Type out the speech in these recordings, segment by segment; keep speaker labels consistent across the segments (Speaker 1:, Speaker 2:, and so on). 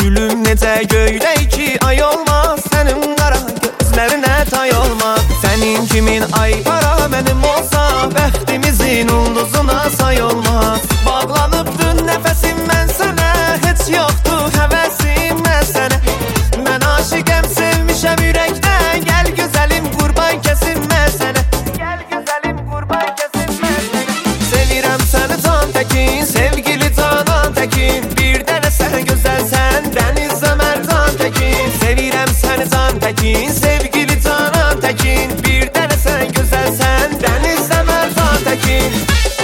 Speaker 1: Gülüm necə göydək ki ay olmaz, sənin qara gözlərinə tay olmaz. Sənin kimin ay para mənim olsa, bəxtimizin ulduzuna say olmaz. Bağlanıbdın nəfəsim mən sənə, heç yoxdur həvəsim mən sənə. Mən aşiqəm sevmişəm ürəkdən, gəl gözəlim qurban kəsim mən sənə. Gəl gözəlim qurban kəsim mən sənə. Sevirəm səni can təkin, sevgili canan təkin. Bir dənə sən gözəlsən, dənizə mərdan təkin. Sevirəm səni can təkin, sevgili canan təkin. Bir dənə sən gözəlsən, dənizə mərdan təkin.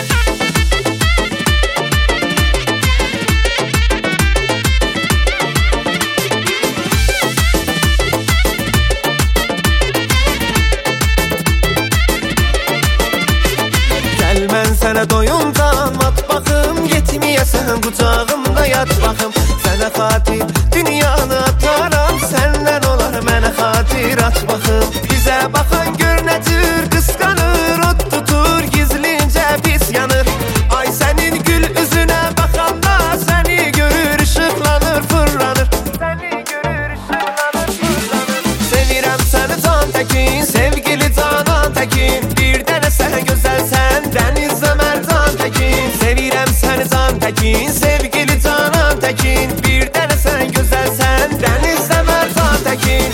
Speaker 1: Gəl mən sənə doyunca mat baxım, getməyəsən qucağımda yat baxım. Sənə xatir dünyanı ataram, səndən olar mənə xatir at baxım. Bizə baxan gör nə cür qısqanır, od tutur gizlincə pis yanır. Ay sənin gül üzünə baxanda, səni görür işıqlanır fırlanır. Səni görür işıqlanır fırlanır. Sevirəm səni can təkin, sevgili canan təkin. Bir dənə sən gözəlsən, dənizə mərdan təkin. Sevirəm səni can təkin, sevgili canan təkin. Bir dənə sən gözəlsən, dənizə mərdan təkin.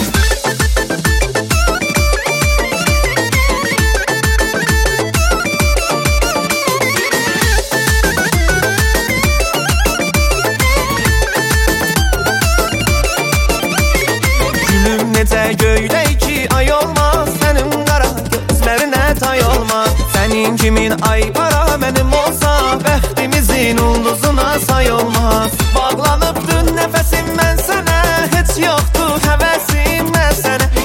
Speaker 1: Gülüm necə göydək ki ay olmaz, sənin qara gözlərinə tay olmaz. Sənin kimin ay para mənim olsa, bəxtimizin ulduzuna say olmaz. Bağlanıbdın nəfəsim mən sənə, heç yoxdur həvəsim mən sənə.